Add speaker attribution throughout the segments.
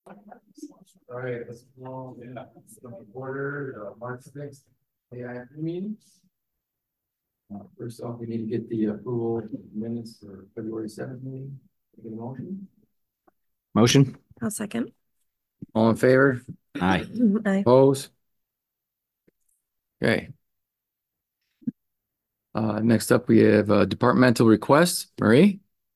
Speaker 1: All right, let's go. Yeah, order March 6th AI meetings. First off, we need to get the approval of minutes for February 7th meeting. Get a motion.
Speaker 2: Motion.
Speaker 3: I'll second.
Speaker 2: All in favor? Aye.
Speaker 3: Aye.
Speaker 2: Oppose? Okay. Next up, we have departmental requests. Marie?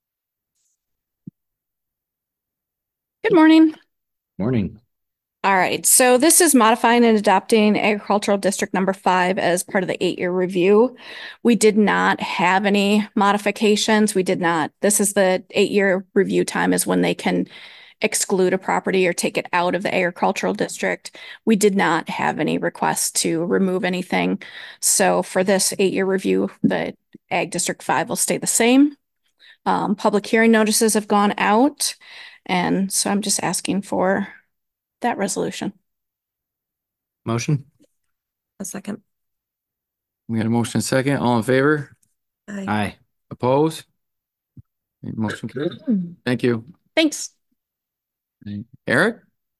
Speaker 4: Good morning.
Speaker 2: Morning.
Speaker 4: All right, so this is modifying and adopting agricultural district number 5 as part of the 8-year review. We did not have any modifications. This is the 8-year review time is when they can exclude a property or take it out of the agricultural district. We did not have any requests to remove anything. So for this 8-year review, the Ag District 5 will stay the same. Public hearing notices have gone out. And so I'm just asking for that resolution.
Speaker 2: Motion.
Speaker 3: A second.
Speaker 2: We got a motion and second. All in favor?
Speaker 3: Aye.
Speaker 2: Aye. Oppose? Motion carried. Thank you.
Speaker 4: Thanks.
Speaker 2: Eric?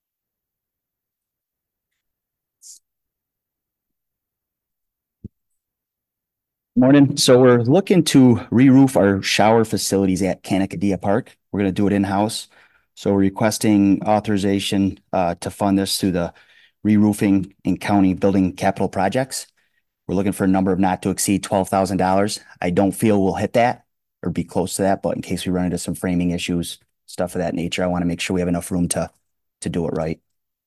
Speaker 5: Morning. So we're looking to re-roof our shower facilities at Canacadea Park. We're going to do it in-house. So we're requesting authorization to fund this through the re-roofing and county building capital projects. We're looking for a number of not to exceed $12,000. I don't feel we'll hit that or be close to that, but in case we run into some framing issues, stuff of that nature, I want to make sure we have enough room to do it right.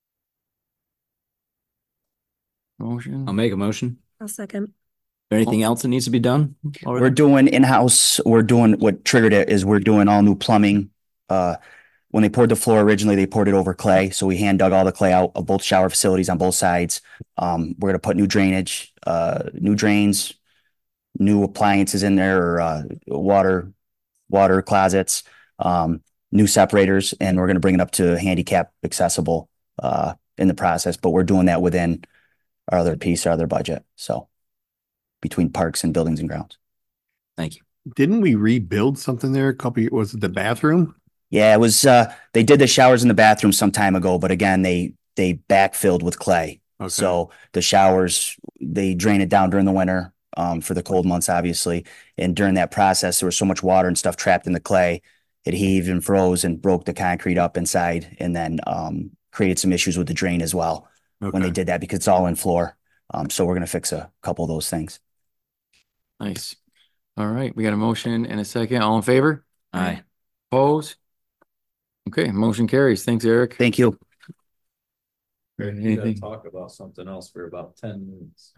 Speaker 2: Motion.
Speaker 6: I'll make a motion.
Speaker 3: I'll second.
Speaker 6: Anything else that needs to be done?
Speaker 5: We're doing in-house. We're doing what triggered it is we're doing all new plumbing. When they poured the floor originally, they poured it over clay. So we hand dug all the clay out of both shower facilities on both sides. We're going to put new drainage, new drains, new appliances in there, water closets, new separators, and we're going to bring it up to handicap accessible in the process. But we're doing that within our other budget. So between parks and buildings and grounds.
Speaker 6: Thank you.
Speaker 7: Didn't we rebuild something there was it the bathroom?
Speaker 5: Yeah, it was, they did the showers in the bathroom some time ago, but again, they backfilled with clay. Okay. So the showers, they drain it down during the winter, for the cold months, obviously. And during that process, there was so much water and stuff trapped in the clay. It heaved and froze and broke the concrete up inside, and then, created some issues with the drain as well. Okay. When they did that, because it's all in floor. So we're going to fix a couple of those things.
Speaker 2: Nice. All right. We got a motion and a second. All in favor?
Speaker 6: Aye.
Speaker 2: Oppose? Okay. Motion carries. Thanks, Eric.
Speaker 5: Thank you.
Speaker 1: Anything? Talk about something else for about 10 minutes.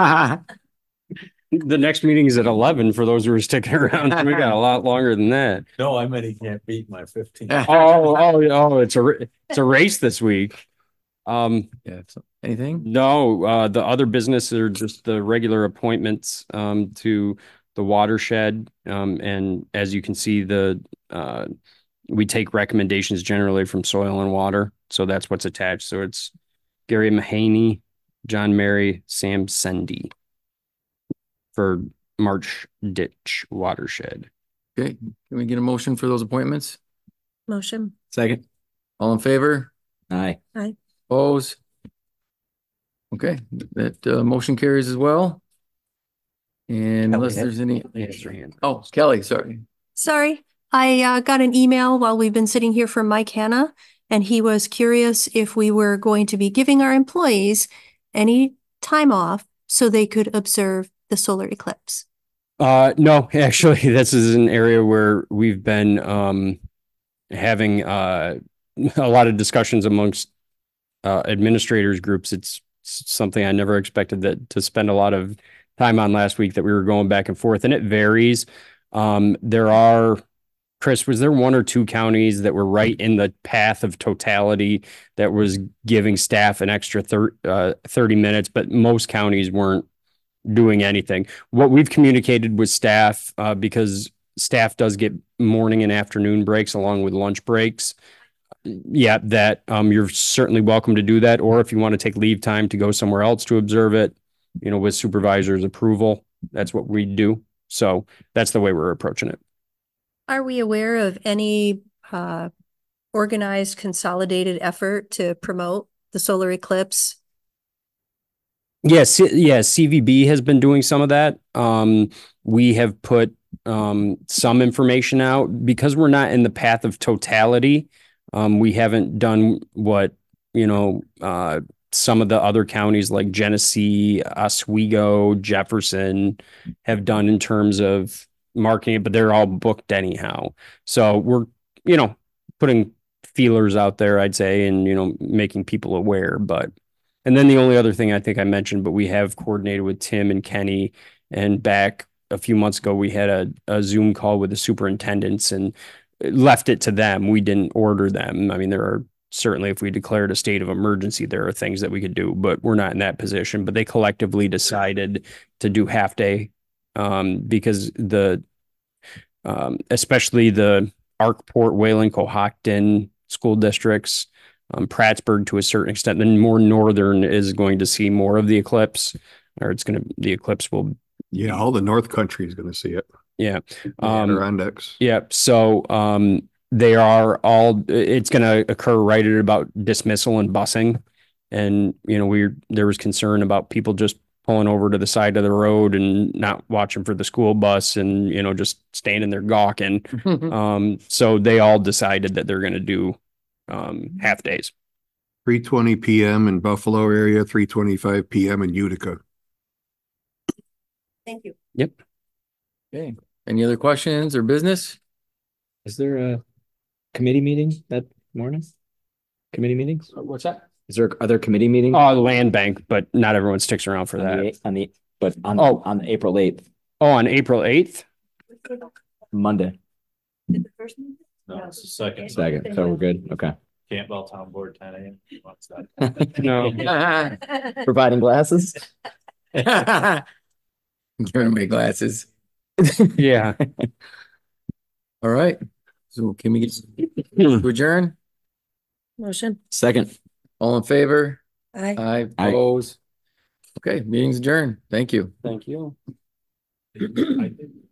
Speaker 8: The next meeting is at 11 for those who are sticking around. We got a lot longer than that.
Speaker 1: No, I meant he can't beat my 15.
Speaker 8: Oh, it's a race this week.
Speaker 2: Yeah. So anything?
Speaker 8: No, the other business are just the regular appointments to the watershed. And as you can see, we take recommendations generally from Soil and Water. So that's what's attached. So it's Gary Mahaney, John Mary, Sam Sendy for March Ditch Watershed.
Speaker 2: Okay. Can we get a motion for those appointments?
Speaker 3: Motion.
Speaker 6: Second.
Speaker 2: All in favor?
Speaker 6: Aye.
Speaker 3: Aye.
Speaker 2: Oppose? Okay. That motion carries as well. And
Speaker 8: Kelly,
Speaker 2: unless there's any. Oh, Kelly, sorry.
Speaker 9: Sorry. I got an email while we've been sitting here from Mike Hanna, and he was curious if we were going to be giving our employees any time off so they could observe the solar eclipse.
Speaker 8: No, actually, this is an area where we've been having a lot of discussions amongst administrators groups. It's something I never expected to spend a lot of time on last week, that we were going back and forth, and it varies. Chris, was there 1 or 2 counties that were right in the path of totality that was giving staff an extra 30 minutes, but most counties weren't doing anything? What we've communicated with staff, because staff does get morning and afternoon breaks along with lunch breaks. Yeah, that you're certainly welcome to do that. Or if you want to take leave time to go somewhere else to observe it, with supervisor's approval, that's what we do. So that's the way we're approaching it.
Speaker 9: Are we aware of any organized, consolidated effort to promote the solar eclipse?
Speaker 8: Yes, yeah, CVB has been doing some of that. We have put some information out because we're not in the path of totality. We haven't done what, some of the other counties like Genesee, Oswego, Jefferson have done in terms of marketing it, but they're all booked anyhow. So we're, putting feelers out there, I'd say, and, making people aware. And then the only other thing I think I mentioned, but we have coordinated with Tim and Kenny, and back a few months ago, we had a Zoom call with the superintendents and left it to them. We didn't order them. I mean, there are certainly, if we declared a state of emergency, there are things that we could do, but we're not in that position. But they collectively decided to do half day because especially the Arkport, Wayland, Cohocton school districts, Prattsburgh to a certain extent, then more northern is going to see more of the eclipse, or the eclipse will.
Speaker 7: Yeah, all the North Country is going to see it.
Speaker 8: Yeah.
Speaker 7: The Adirondacks.
Speaker 8: Yeah. So they are all, it's going to occur right at about dismissal and busing. And, there was concern about people just pulling over to the side of the road and not watching for the school bus and, just standing there gawking. So they all decided that they're going to do half days.
Speaker 7: 3:20 p.m. in Buffalo area, 3:25 p.m. in Utica.
Speaker 9: Thank you.
Speaker 8: Yep.
Speaker 2: Okay, any other questions or business?
Speaker 6: Is there a committee meeting that morning? Committee meetings?
Speaker 2: What's that?
Speaker 6: Are there committee meetings?
Speaker 8: Oh, the land bank, but not everyone sticks around for
Speaker 6: on
Speaker 8: that.
Speaker 6: on April 8th,
Speaker 8: Oh, on April 8th?
Speaker 6: Monday.
Speaker 10: No, it's the second.
Speaker 6: Second, so we're good. Okay.
Speaker 10: Campbell Town Board, 10 a.m.
Speaker 8: No.
Speaker 6: Providing glasses?
Speaker 2: Giving me glasses.
Speaker 8: Yeah.
Speaker 2: All right. So can we get to adjourn?
Speaker 3: Motion.
Speaker 6: Second.
Speaker 2: All in favor?
Speaker 3: Aye.
Speaker 2: Aye,
Speaker 6: Aye.
Speaker 2: opposed. Okay, meeting's adjourned. Thank you.
Speaker 8: Thank you.
Speaker 10: I think